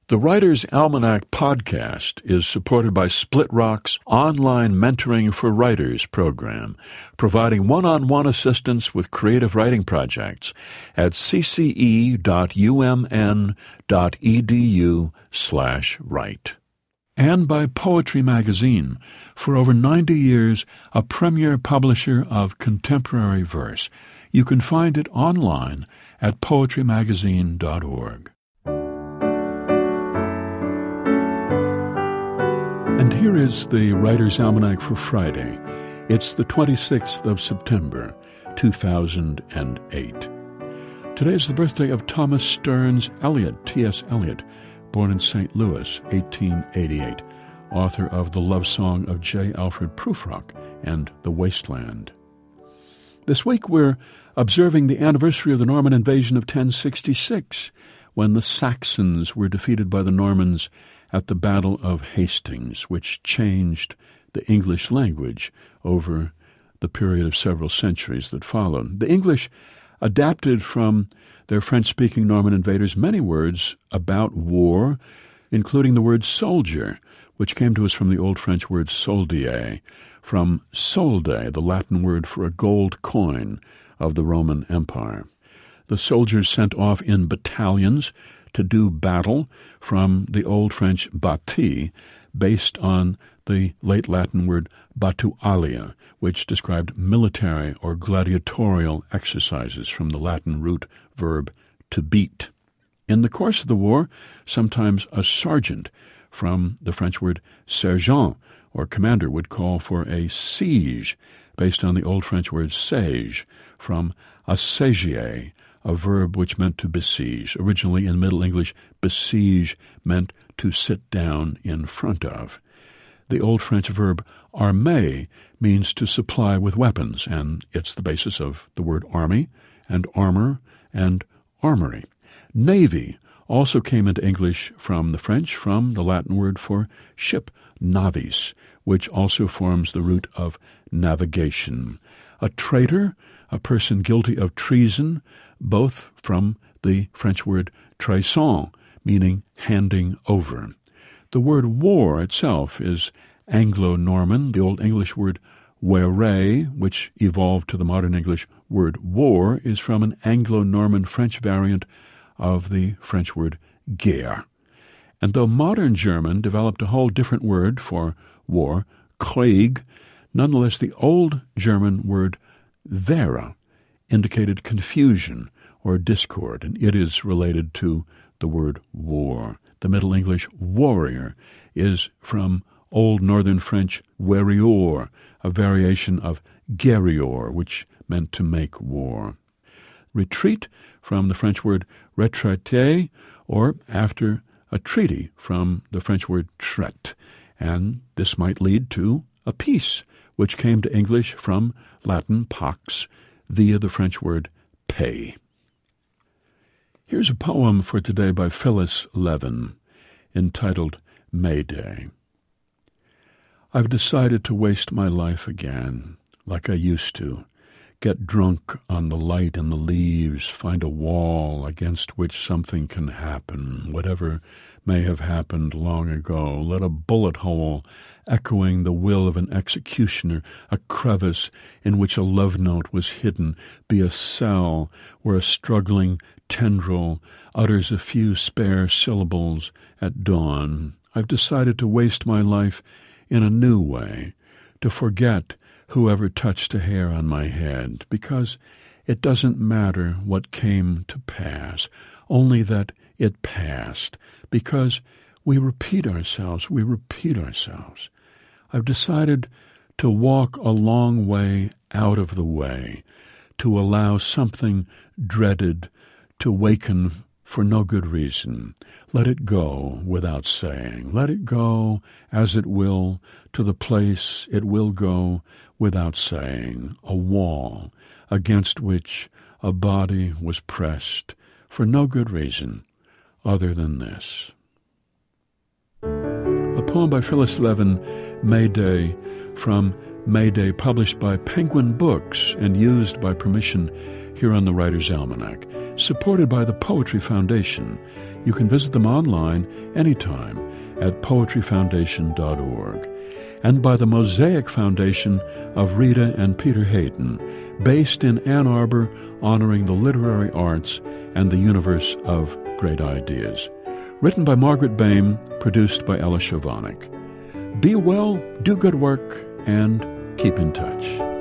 The Writer's Almanac podcast is supported by Split Rock's online Mentoring for Writers program, providing one-on-one assistance with creative writing projects at cce.umn.edu/write. And by Poetry Magazine, for over 90 years, a premier publisher of contemporary verse. You can find it online at poetrymagazine.org. And here is the Writer's Almanac for Friday. It's the 26th of September, 2008. Today is the birthday of Thomas Stearns Eliot, T.S. Eliot, born in St. Louis, 1888, author of the love song of J. Alfred Prufrock and The Wasteland. This week we're observing the anniversary of the Norman invasion of 1066, when the Saxons were defeated by the Normans at the Battle of Hastings, which changed the English language over the period of several centuries that followed. The English adapted from their French-speaking Norman invaders many words about war, including the word soldier, which came to us from the Old French word soldier, from solde, the Latin word for a gold coin of the Roman Empire. The soldiers sent off in battalions to do battle, from the Old French bati, based on the late Latin word batualia, which described military or gladiatorial exercises from the Latin root verb to beat. In the course of the war, sometimes a sergeant, from the French word sergent, or commander, would call for a siege, based on the Old French word siège, from assiéger, a verb which meant to besiege. Originally in Middle English, besiege meant to sit down in front of. The Old French verb armer means to supply with weapons, and it's the basis of the word army and armor and armory. Navy also came into English from the French, from the Latin word for ship, navis, which also forms the root of navigation. A traitor, a person guilty of treason, both from the French word trahison, meaning handing over. The word war itself is Anglo-Norman. The Old English word were, which evolved to the modern English word war, is from an Anglo-Norman French variant of the French word guerre. And though modern German developed a whole different word for war, Krieg, nonetheless the Old German word Wehre indicated confusion or discord, and it is related to the word war. The Middle English warrior is from Old Northern French warrior, a variation of guerrier, which meant to make war. Retreat, from the French word retraiter, or after a treaty, from the French word traite, and this might lead to a peace, which came to English from Latin pax, via the French word paix. Here's a poem for today by Phyllis Levin, entitled May Day. I've decided to waste my life again, like I used to. Get drunk on the light and the leaves, find a wall against which something can happen, whatever may have happened long ago. Let a bullet hole echoing the will of an executioner, a crevice in which a love note was hidden, be a cell where a struggling tendril utters a few spare syllables at dawn. I've decided to waste my life in a new way, to forget whoever touched a hair on my head, because it doesn't matter what came to pass, only that it passed, because we repeat ourselves. I've decided to walk a long way out of the way, to allow something dreaded to waken for no good reason. Let it go without saying. Let it go as it will to the place it will go without saying. A wall against which a body was pressed for no good reason other than this. A poem by Phyllis Levin, May Day, from Mayday, published by Penguin Books and used by permission here on the Writer's Almanac, supported by the Poetry Foundation. You can visit them online anytime at poetryfoundation.org. And by the Mosaic Foundation of Rita and Peter Hayden, based in Ann Arbor, honoring the literary arts and the universe of great ideas. Written by Margaret Boehm, produced by Ella Shovanik. Be well, do good work, and keep in touch.